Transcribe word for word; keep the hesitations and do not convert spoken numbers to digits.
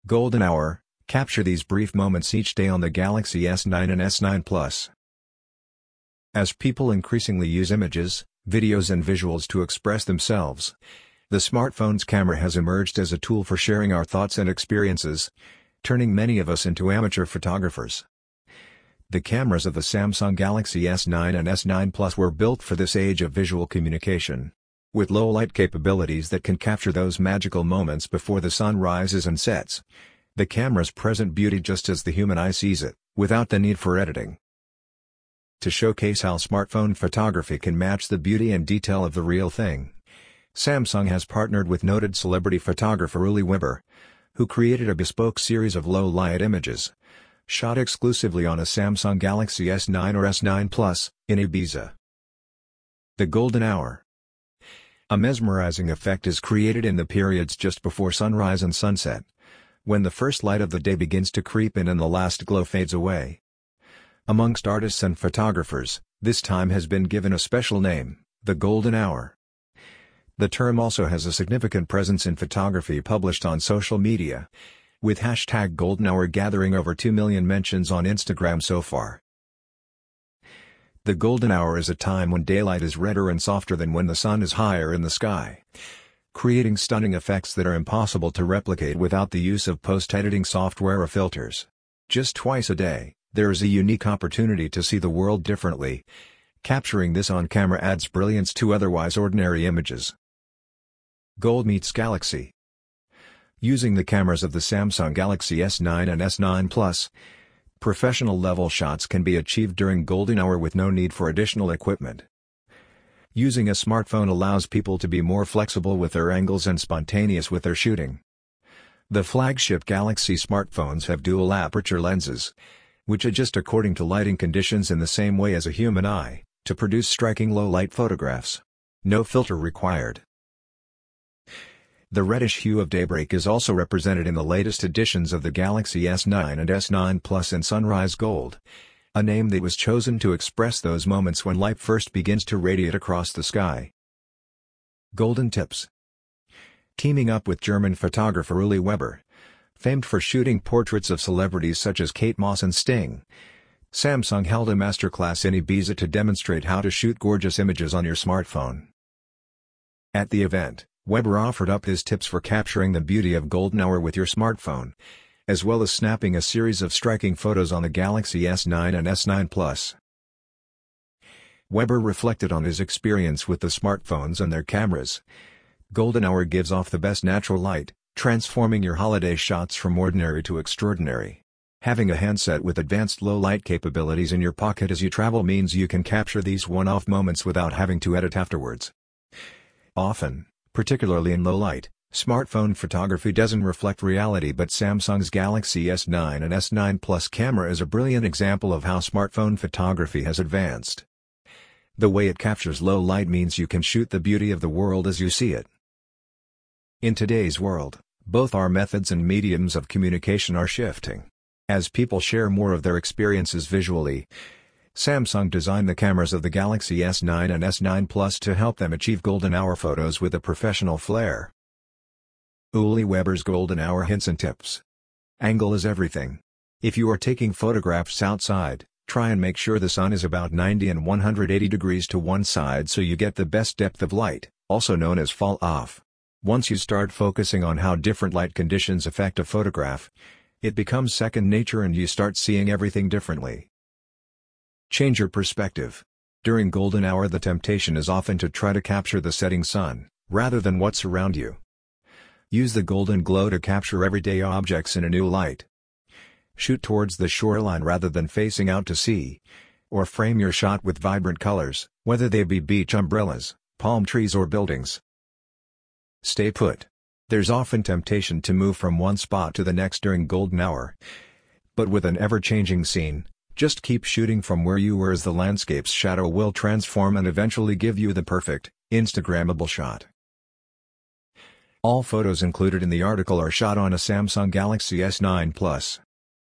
Golden hour, capture these brief moments each day on the Galaxy S nine and S nine Plus. As people increasingly use images, videos and visuals to express themselves, the smartphone's camera has emerged as a tool for sharing our thoughts and experiences, turning many of us into amateur photographers. The cameras of the Samsung Galaxy S nine and S nine Plus were built for this age of visual communication. With low-light capabilities that can capture those magical moments before the sun rises and sets, the cameras present beauty just as the human eye sees it, without the need for editing. To showcase how smartphone photography can match the beauty and detail of the real thing, Samsung has partnered with noted celebrity photographer Uli Weber, who created a bespoke series of low-light images, shot exclusively on a Samsung Galaxy S nine or S nine Plus, in Ibiza. The golden hour. A mesmerizing effect is created in the periods just before sunrise and sunset, when the first light of the day begins to creep in and the last glow fades away. Amongst artists and photographers, this time has been given a special name, the golden hour. The term also has a significant presence in photography published on social media, with hashtag golden hour gathering over two million mentions on Instagram so far. The golden hour is a time when daylight is redder and softer than when the sun is higher in the sky, creating stunning effects that are impossible to replicate without the use of post-editing software or filters. Just twice a day, there is a unique opportunity to see the world differently. Capturing this on camera adds brilliance to otherwise ordinary images. Gold meets Galaxy. Using the cameras of the Samsung Galaxy S nine and S nine Plus, professional-level shots can be achieved during golden hour with no need for additional equipment. Using a smartphone allows people to be more flexible with their angles and spontaneous with their shooting. The flagship Galaxy smartphones have dual-aperture lenses, which adjust according to lighting conditions in the same way as a human eye, to produce striking low-light photographs. No filter required. The reddish hue of daybreak is also represented in the latest editions of the Galaxy S nine and S nine Plus in Sunrise Gold, a name that was chosen to express those moments when light first begins to radiate across the sky. Golden tips. Teaming up with German photographer Uli Weber, famed for shooting portraits of celebrities such as Kate Moss and Sting, Samsung held a masterclass in Ibiza to demonstrate how to shoot gorgeous images on your smartphone. At the event, Weber offered up his tips for capturing the beauty of golden hour with your smartphone, as well as snapping a series of striking photos on the Galaxy S nine and S nine Plus. Weber reflected on his experience with the smartphones and their cameras. Golden hour gives off the best natural light, transforming your holiday shots from ordinary to extraordinary. Having a handset with advanced low-light capabilities in your pocket as you travel means you can capture these one-off moments without having to edit afterwards. Often, particularly in low light, smartphone photography doesn't reflect reality, but Samsung's Galaxy S nine and S nine Plus camera is a brilliant example of how smartphone photography has advanced. The way it captures low light means you can shoot the beauty of the world as you see it. In today's world, both our methods and mediums of communication are shifting. As people share more of their experiences visually, Samsung designed the cameras of the Galaxy S nine and S nine Plus to help them achieve golden hour photos with a professional flair. Uli Weber's golden hour hints and tips. Angle is everything. If you are taking photographs outside, try and make sure the sun is about ninety and one hundred eighty degrees to one side so you get the best depth of light, also known as fall off. Once you start focusing on how different light conditions affect a photograph, it becomes second nature and you start seeing everything differently. Change your perspective. During golden hour the temptation is often to try to capture the setting sun, rather than what's around you. Use the golden glow to capture everyday objects in a new light. Shoot towards the shoreline rather than facing out to sea, or frame your shot with vibrant colors, whether they be beach umbrellas, palm trees or buildings. Stay put. There's often temptation to move from one spot to the next during golden hour. But with an ever-changing scene, just keep shooting from where you were as the landscape's shadow will transform and eventually give you the perfect, Instagrammable shot. All photos included in the article are shot on a Samsung Galaxy S nine Plus.